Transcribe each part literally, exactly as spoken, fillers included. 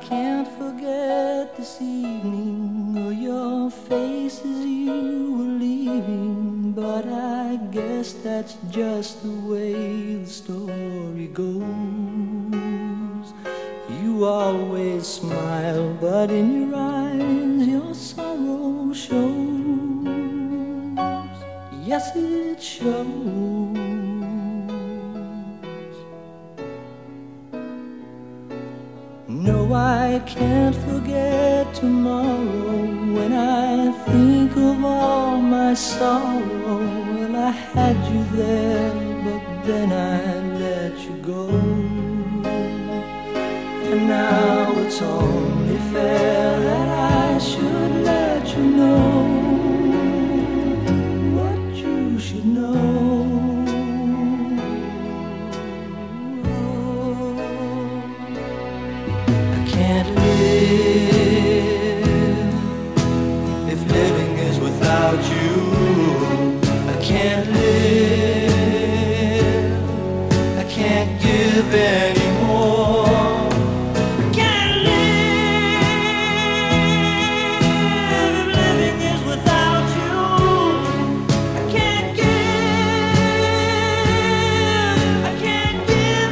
can't forget this evening or your face as you were leaving, but I guess that's just the way the story goes. You always smile, but in your eyes your sorrow shows. Yes, it shows. No, I can't forget tomorrow. When I think of all my sorrow, well, I had you there, but then I let you go. And now it's only fair that I should let you know what you should know. Can't live if living is without you. I can't live, I can't give anymore. I can't live if living is without you. I can't give, I can't give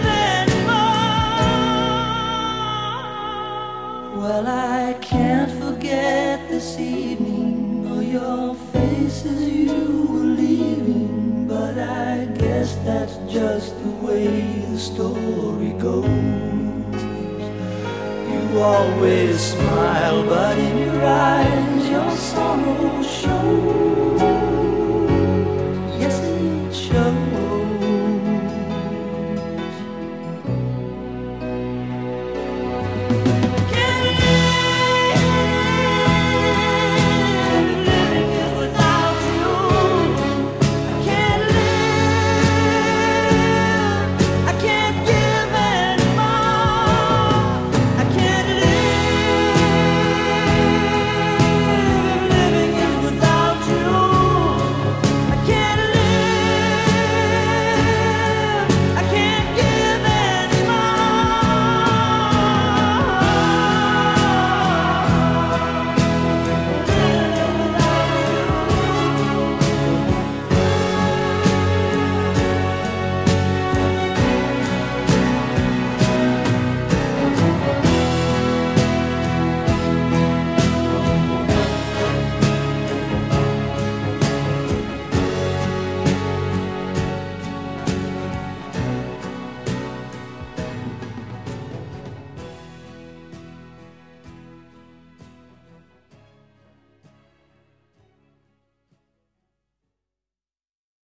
anymore. Well, I can't forget this evening or your face as you were leaving, but I guess that's just the way the story goes. You always smile, but in your eyes your sorrow shows.